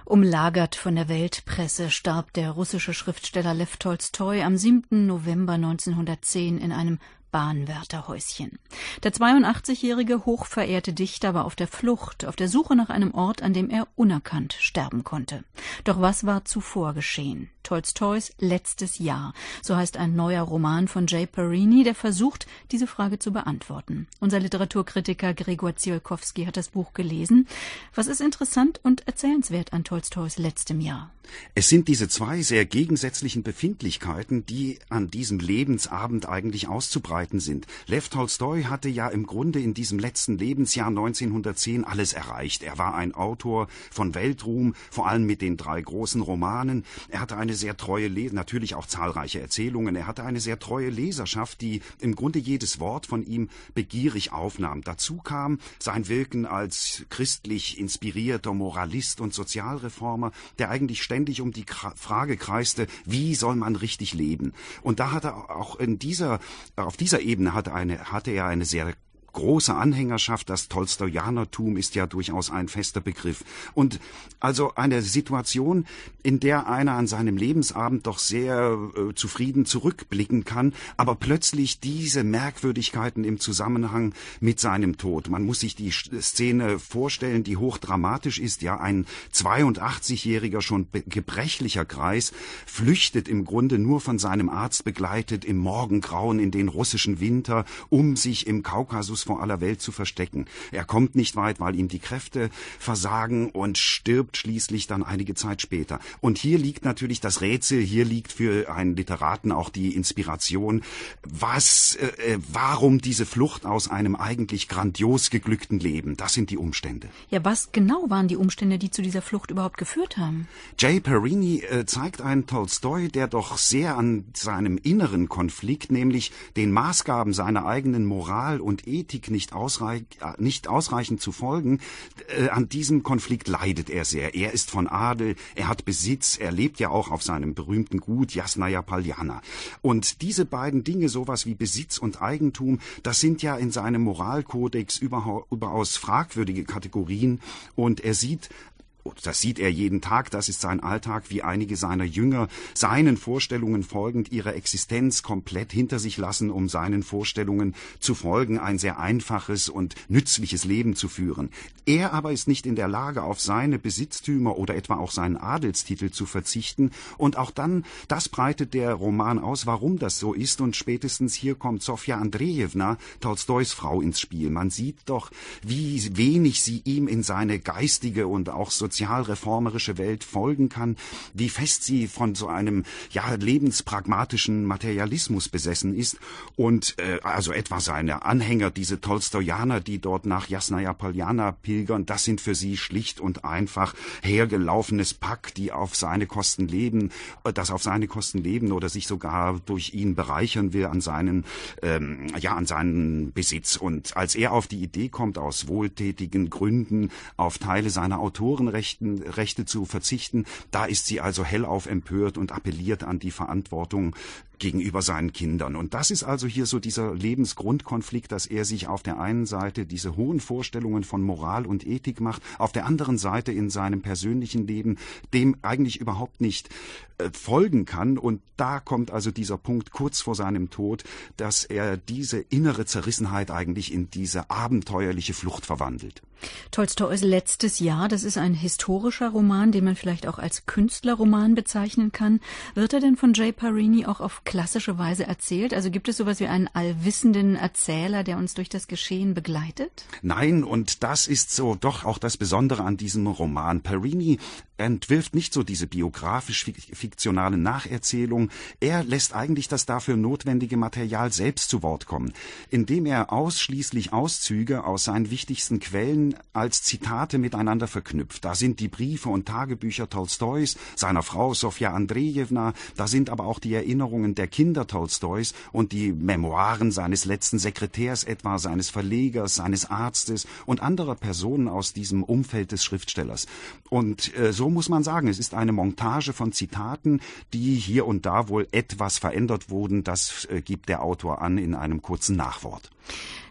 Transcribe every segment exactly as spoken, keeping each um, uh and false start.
Umlagert von der Weltpresse starb der russische Schriftsteller Lew Tolstoi am siebten November neunzehnhundertzehn in einem Bahnwärterhäuschen. Der zweiundachtzig-jährige hochverehrte Dichter war auf der Flucht, auf der Suche nach einem Ort, an dem er unerkannt sterben konnte. Doch was war zuvor geschehen? Tolstois letztes Jahr, so heißt ein neuer Roman von Jay Parini, der versucht, diese Frage zu beantworten. Unser Literaturkritiker Gregor Tsiolkovsky hat das Buch gelesen. Was ist interessant und erzählenswert an Tolstois letztem Jahr? Es sind diese zwei sehr gegensätzlichen Befindlichkeiten, die an diesem Lebensabend eigentlich auszubreiten sind. Lew Tolstoi hatte ja im Grunde in diesem letzten Lebensjahr neunzehnhundertzehn alles erreicht. Er war ein Autor von Weltruhm, vor allem mit den drei großen Romanen. Er hatte eine sehr treue Leserschaft, natürlich auch zahlreiche Erzählungen. Er hatte eine sehr treue Leserschaft, die im Grunde jedes Wort von ihm begierig aufnahm. Dazu kam sein Wirken als christlich inspirierter Moralist und Sozialreformer, der eigentlich ständig um die Frage kreiste, wie soll man richtig leben? Und da hat er auch in dieser, auf dieser Ebene hatte, eine, hatte er eine sehr große Anhängerschaft. Das Tolstoianertum ist ja durchaus ein fester Begriff. Und also eine Situation, in der einer an seinem Lebensabend doch sehr äh, zufrieden zurückblicken kann, aber plötzlich diese Merkwürdigkeiten im Zusammenhang mit seinem Tod. Man muss sich die Szene vorstellen, die hochdramatisch ist. Ja, ein zweiundachtzigjähriger, schon gebrechlicher Greis flüchtet im Grunde nur von seinem Arzt begleitet im Morgengrauen in den russischen Winter, um sich im Kaukasus vor aller Welt zu verstecken. Er kommt nicht weit, weil ihm die Kräfte versagen und stirbt schließlich dann einige Zeit später. Und hier liegt natürlich das Rätsel, hier liegt für einen Literaten auch die Inspiration, was, äh, warum diese Flucht aus einem eigentlich grandios geglückten Leben? Das sind die Umstände. Ja, was genau waren die Umstände, die zu dieser Flucht überhaupt geführt haben? Jay Parini äh, zeigt einen Tolstoi, der doch sehr an seinem inneren Konflikt, nämlich den Maßgaben seiner eigenen Moral und Ethik nicht, ausreich, nicht ausreichend zu folgen, äh, an diesem Konflikt leidet er sehr. Er ist von Adel, er hat Besitz, er lebt ja auch auf seinem berühmten Gut Jasnaja Poljana. Und diese beiden Dinge, sowas wie Besitz und Eigentum, das sind ja in seinem Moralkodex überaus fragwürdige Kategorien, und er sieht, das sieht er jeden Tag, das ist sein Alltag, wie einige seiner Jünger seinen Vorstellungen folgend ihre Existenz komplett hinter sich lassen, um seinen Vorstellungen zu folgen, ein sehr einfaches und nützliches Leben zu führen. Er aber ist nicht in der Lage, auf seine Besitztümer oder etwa auch seinen Adelstitel zu verzichten, und auch dann, das breitet der Roman aus, warum das so ist, und spätestens hier kommt Sofja Andrejewna, Tolstois Frau, ins Spiel. Man sieht doch, wie wenig sie ihm in seine geistige und auch sozialreformerische Welt folgen kann, wie fest sie von so einem ja lebenspragmatischen Materialismus besessen ist, und äh, also etwa seine Anhänger, diese Tolstoianer, die dort nach Jasnaja Poljana pilgern, das sind für sie schlicht und einfach hergelaufenes Pack, die auf seine Kosten leben, das auf seine Kosten leben oder sich sogar durch ihn bereichern will an seinen ähm, ja an seinen Besitz. Und als er auf die Idee kommt, aus wohltätigen Gründen auf Teile seiner Autorenrechte Rechte zu verzichten, da ist sie also hellauf empört und appelliert an die Verantwortung gegenüber seinen Kindern. Und das ist also hier so dieser Lebensgrundkonflikt, dass er sich auf der einen Seite diese hohen Vorstellungen von Moral und Ethik macht, auf der anderen Seite in seinem persönlichen Leben dem eigentlich überhaupt nicht äh, folgen kann. Und da kommt also dieser Punkt kurz vor seinem Tod, dass er diese innere Zerrissenheit eigentlich in diese abenteuerliche Flucht verwandelt. Tolstois letztes Jahr, das ist ein historischer Roman, den man vielleicht auch als Künstlerroman bezeichnen kann. Wird er denn von Jay Parini auch auf klassische Weise erzählt? Also gibt es sowas wie einen allwissenden Erzähler, der uns durch das Geschehen begleitet? Nein, und das ist so doch auch das Besondere an diesem Roman. Parini entwirft nicht so diese biografisch-fiktionale Nacherzählung. Er lässt eigentlich das dafür notwendige Material selbst zu Wort kommen, indem er ausschließlich Auszüge aus seinen wichtigsten Quellen als Zitate miteinander verknüpft. Da sind die Briefe und Tagebücher Tolstois, seiner Frau Sofja Andrejewna, da sind aber auch die Erinnerungen der Kinder Tolstois und die Memoiren seines letzten Sekretärs etwa, seines Verlegers, seines Arztes und anderer Personen aus diesem Umfeld des Schriftstellers. Und äh, so muss man sagen, es ist eine Montage von Zitaten, die hier und da wohl etwas verändert wurden. Das äh, gibt der Autor an in einem kurzen Nachwort.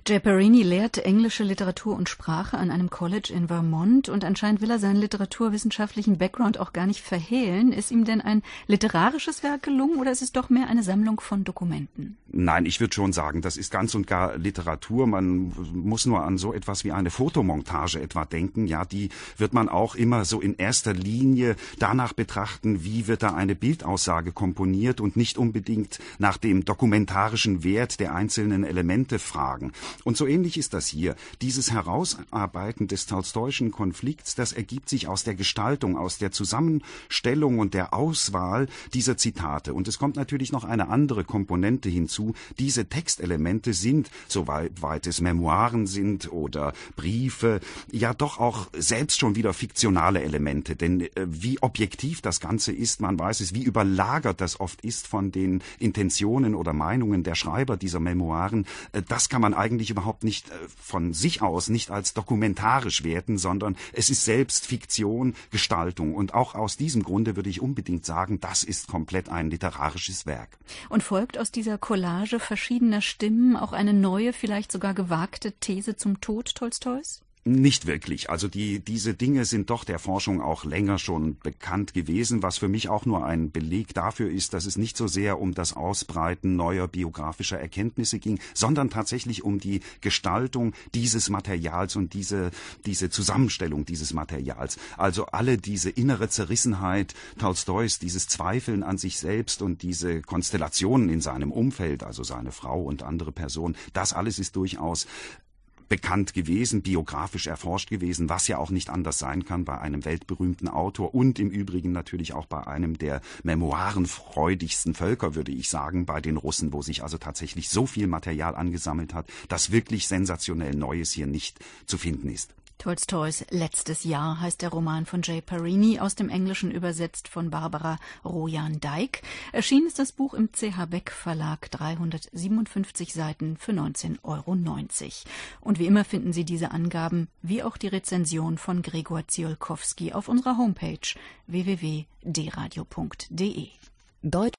Jay Parini lehrt englische Literatur und Sprache an einem College in Vermont und anscheinend will er seinen literaturwissenschaftlichen Background auch gar nicht verhehlen. Ist ihm denn ein literarisches Werk gelungen oder ist es doch mehr eine Sammlung von Dokumenten? Nein, ich würde schon sagen, das ist ganz und gar Literatur. Man muss nur an so etwas wie eine Fotomontage etwa denken. Ja, die wird man auch immer so in erster Linie danach betrachten, wie wird da eine Bildaussage komponiert und nicht unbedingt nach dem dokumentarischen Wert der einzelnen Elemente fragen. Und so ähnlich ist das hier. Dieses Herausarbeiten des tolstoischen Konflikts, das ergibt sich aus der Gestaltung, aus der Zusammenstellung und der Auswahl dieser Zitate. Und es kommt natürlich noch eine andere Komponente hinzu. Diese Textelemente sind, soweit es Memoiren sind oder Briefe, ja doch auch selbst schon wieder fiktionale Elemente. Denn äh, wie objektiv das Ganze ist, man weiß es, wie überlagert das oft ist von den Intentionen oder Meinungen der Schreiber dieser Memoiren, äh, das kann man eigentlich überhaupt nicht äh, von sich aus nicht als dokumentarisch werten, sondern es ist selbst Fiktion, Gestaltung. Und auch aus diesem Grunde würde ich unbedingt sagen, das ist komplett ein literarisches Werk. Und folgt aus dieser Collage verschiedener Stimmen auch eine neue, vielleicht sogar gewagte These zum Tod Tolstois? Nicht wirklich. Also die, diese Dinge sind doch der Forschung auch länger schon bekannt gewesen, was für mich auch nur ein Beleg dafür ist, dass es nicht so sehr um das Ausbreiten neuer biografischer Erkenntnisse ging, sondern tatsächlich um die Gestaltung dieses Materials und diese, diese Zusammenstellung dieses Materials. Also alle diese innere Zerrissenheit Tolstois, dieses Zweifeln an sich selbst und diese Konstellationen in seinem Umfeld, also seine Frau und andere Personen, das alles ist durchaus bekannt gewesen, biografisch erforscht gewesen, was ja auch nicht anders sein kann bei einem weltberühmten Autor und im Übrigen natürlich auch bei einem der memoirenfreudigsten Völker, würde ich sagen, bei den Russen, wo sich also tatsächlich so viel Material angesammelt hat, dass wirklich sensationell Neues hier nicht zu finden ist. Tolstois Letztes Jahr heißt der Roman von Jay Parini, aus dem Englischen übersetzt von Barbara Rojan-Dijk. Erschienen ist das Buch im C H Beck Verlag, dreihundertsiebenundfünfzig Seiten für neunzehn Euro neunzig. Und wie immer finden Sie diese Angaben, wie auch die Rezension von Gregor Ziolkowski auf unserer Homepage w w w punkt d radio punkt d e.